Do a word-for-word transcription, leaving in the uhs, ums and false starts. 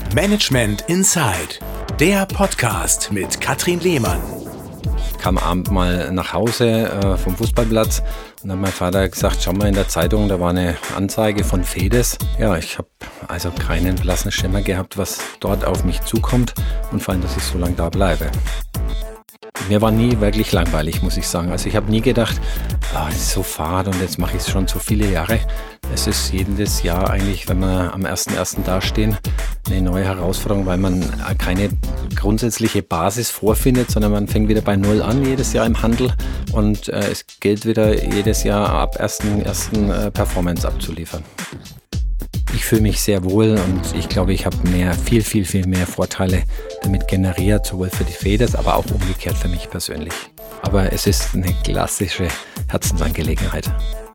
Management Inside, der Podcast mit Katrin Lehmann. Ich kam abend mal nach Hause äh, vom Fußballplatz und dann hat mein Vater gesagt, schau mal in der Zeitung, da war eine Anzeige von Fedes. Ja, ich habe also keinen blassen Schimmer gehabt, was dort auf mich zukommt und vor allem, dass ich so lange da bleibe. Mir war nie wirklich langweilig, muss ich sagen. Also ich habe nie gedacht, ah, es ist so fad und jetzt mache ich es schon so viele Jahre. Es ist jedes Jahr eigentlich, wenn wir am ersten ersten dastehen, eine neue Herausforderung, weil man keine grundsätzliche Basis vorfindet, sondern man fängt wieder bei Null an jedes Jahr im Handel und äh, es gilt wieder jedes Jahr ab ersten ersten äh, Performance abzuliefern. Ich fühle mich sehr wohl und ich glaube, ich habe mehr, viel, viel, viel mehr Vorteile damit generiert, sowohl für die Fedes, aber auch umgekehrt für mich persönlich. Aber es ist eine klassische Herzensangelegenheit.